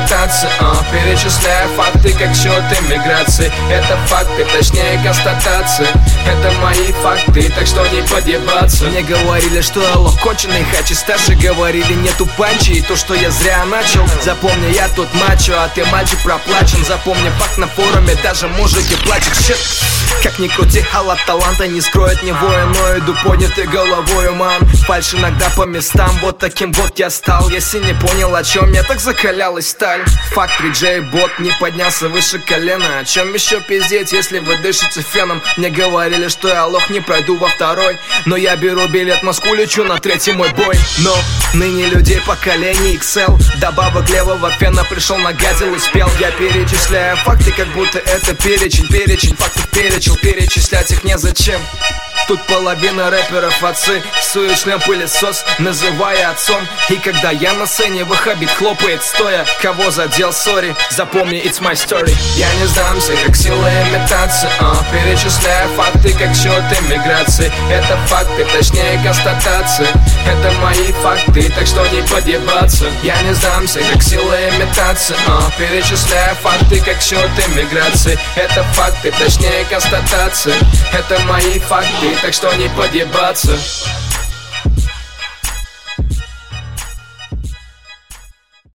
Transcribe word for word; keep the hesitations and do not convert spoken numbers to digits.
метаться, а, перечисляя факты, как счет иммиграции. Это факты, точнее констатации. Это мои факты, так что не подъебаться. Мне говорили, что я лох конченый, хачи старше говорили, нету панчи. И то, что я зря начал. Запомни, я тут мачо, а ты мальчик проплачен. Запомни факт, на форуме даже мужики плачут. Щит. Как ни крути, халат таланта не скроет ни воин, но иду поднятой головой, ман. Фальшь иногда по местам, вот таким вот я стал. Если не понял, о чем я, так закалялась сталь. Факт, диджей-бот не поднялся выше колена. О чем еще пиздеть, если вы дышите феном? Мне говорили, что я лох, не пройду во второй, но я беру билет в Москву, лечу на третий мой бой. Но ныне людей поколения икс эл, добавок левого фена, пришел, нагадил и спел. Я перечисляю факты, как будто это перечень. Перечень фактов перечил, перечислять их незачем. Тут половина рэперов отцы, сует шлем пылесос, называя отцом. И когда я на сцене, выхабит хлопает стоя. Кого задел, сори, запомни, it's my story. Я не сдамся, как сила имитации, а, перечисляя факты, как счет иммиграции. Это факты, точнее констатации. Это мои факты, так что не подъебаться. Я не сдамся, как сила имитации, а, перечисляя факты, как счет иммиграции. Это факты, точнее констатации. Это мои факты, так что не подъебаться.